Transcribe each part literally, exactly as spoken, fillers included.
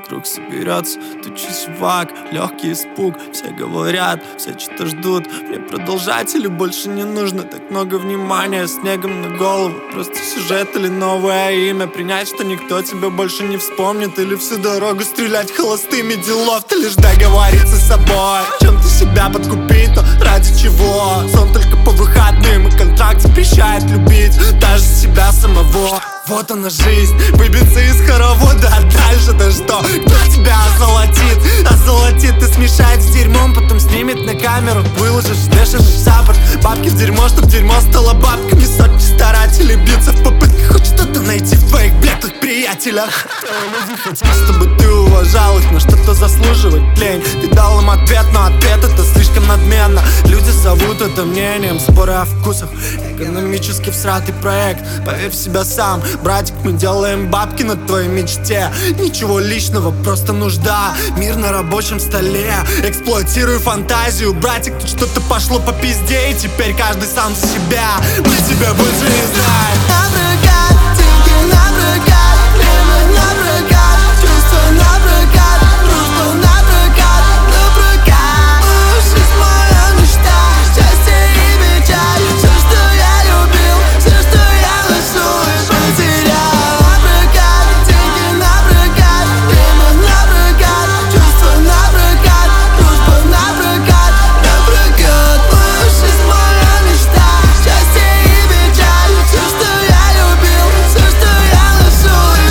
вокруг соберется тучи зевак, легкий испуг. Все говорят, все что-то ждут. Мне продолжателю больше не нужно. Так много внимания, снегом на голову. Просто сюжет или новое имя. Принять, что никто тебя больше не вспомнит. Или всю дорогу стрелять холостыми делов. Ты лишь договориться с собой. Чем ты себя подкупить, то ради чего? Сон только по выходным, и контракт запрещает любить даже себя самого. Вот она жизнь, выбиться из хоровода, а дальше-то что? Кто тебя озолотит? Озолотит и смешает с дерьмом, потом снимет на камеру. Выложишь, вешаешь саппорт. Бабки в дерьмо, чтоб дерьмо стало бабками. Сотни старателей бьются в попытках хоть что-то найти в твоих блеклых приятелях. Люди хотят, чтобы ты уважал их, но что-то заслуживает лень. Ты дал им ответ, но ответ это слишком надменно. Люди зовут это мнением, споры о вкусах. Экономически всратый проект, поверь в себя сам. Братик, мы делаем бабки на твоей мечте. Ничего личного, просто нужда. Мир на рабочем столе. Эксплуатирую фантазию. Братик, тут что-то пошло по пизде, и теперь каждый сам за себя. Мы тебя больше не знаем. Напрокат, деньги напрокат, время напрокат, чувства напрокат, дружба напрокат, напрокат. Жизнь моя мечта, счастье и печаль. Все, что я любил, все, что я ношу и потерял. Напрокат, деньги напрокат, время напрокат, чувства напрокат, дружба напрокат, напрокат. Жизнь моя мечта, счастье и печаль. Все, что я любил, все, что я ношу и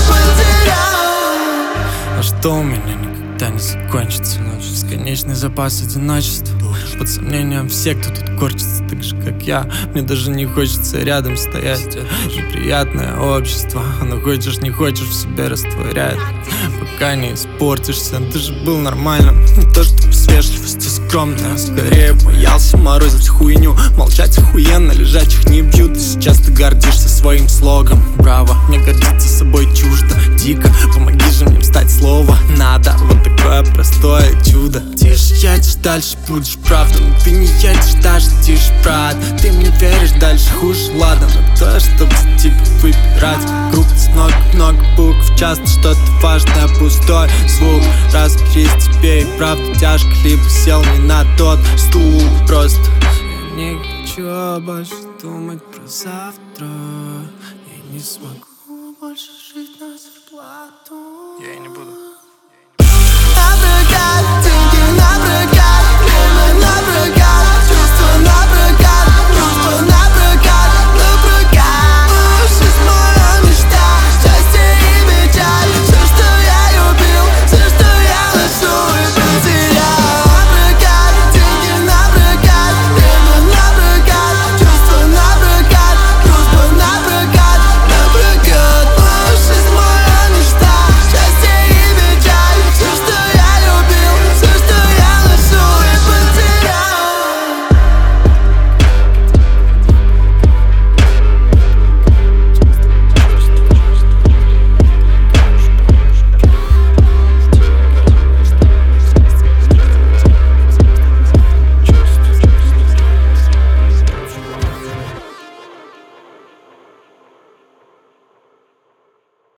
потерял. А что у меня никогда не закончится? Бесконечный запас одиночества. Под сомнением все, кто тут корчится так же, как я. Мне даже не хочется рядом стоять. Неприятное общество. Но хочешь, не хочешь, в себе растворяет. Пока не испортишься. Ты же был нормальным. Не то, чтобы с вежливостью скромно, а скорее боялся морозить хуйню. Молчать охуенно, лежачих не бьют. И сейчас ты гордишься своим слогом. Браво, мне гордиться собой чуждо. Дико, помоги же мне встать, слово надо. Вот такое простое чудо. Тише едешь, дальше будешь правда. Но ты не едешь, даже тише, брат. Ты мне веришь, дальше хуже, ладно. Но то, чтобы за тебя выбирать. Крутится много-много букв, часто что-то важное, пустой звук. Разберись, тебе и правда тяжко, либо сел не на тот стул. Просто я не хочу больше думать про завтра. Я не смогу больше жить на зарплату. Я и не буду.